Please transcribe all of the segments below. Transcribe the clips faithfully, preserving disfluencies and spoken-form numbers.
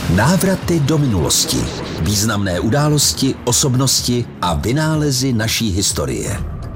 Návraty do minulosti. Významné události, osobnosti a vynálezy naší historie.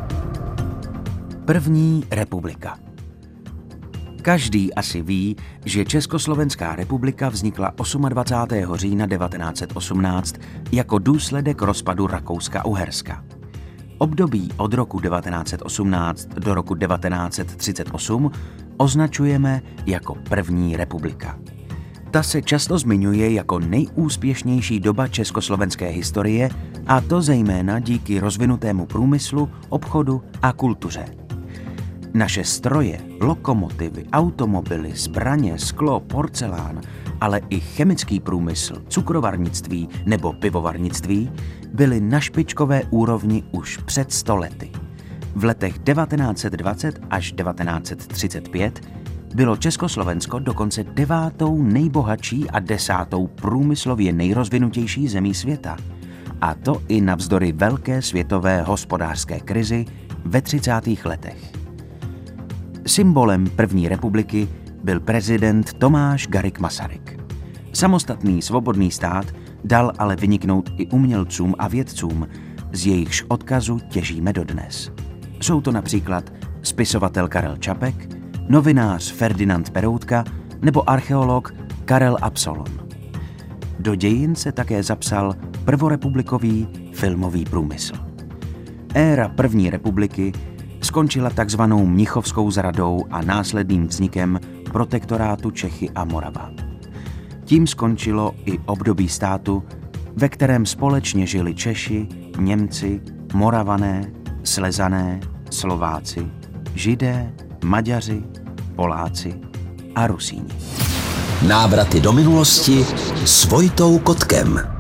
První republika. Každý asi ví, že Československá republika vznikla dvacátého osmého října devatenáct set osmnáct jako důsledek rozpadu Rakouska-Uherska. Období od roku devatenáct set osmnáct do roku devatenáct set třicet osm označujeme jako první republika. Ta se často zmiňuje jako nejúspěšnější doba československé historie, a to zejména díky rozvinutému průmyslu, obchodu a kultuře. Naše stroje, lokomotivy, automobily, zbraně, sklo, porcelán, ale i chemický průmysl, cukrovarnictví nebo pivovarnictví byly na špičkové úrovni už před sto lety. V letech devatenáct set dvacet až devatenáct set třicet pět bylo Československo dokonce devátou nejbohatší a desátou průmyslově nejrozvinutější zemí světa. A to i navzdory velké světové hospodářské krizi ve třicátých letech. Symbolem první republiky byl prezident Tomáš Garrigue Masaryk. Samostatný svobodný stát dal ale vyniknout i umělcům a vědcům, z jejichž odkazu těžíme dodnes. Jsou to například spisovatel Karel Čapek, novinář Ferdinand Peroutka nebo archeolog Karel Absolon. Do dějin se také zapsal prvorepublikový filmový průmysl. Éra první republiky skončila takzvanou Mnichovskou zradou a následným vznikem protektorátu Čechy a Morava. Tím skončilo i období státu, ve kterém společně žili Češi, Němci, Moravané, Slezané, Slováci, Židé, Maďaři, Poláci a Rusíni. Návraty do minulosti s Vojtou Kotkem.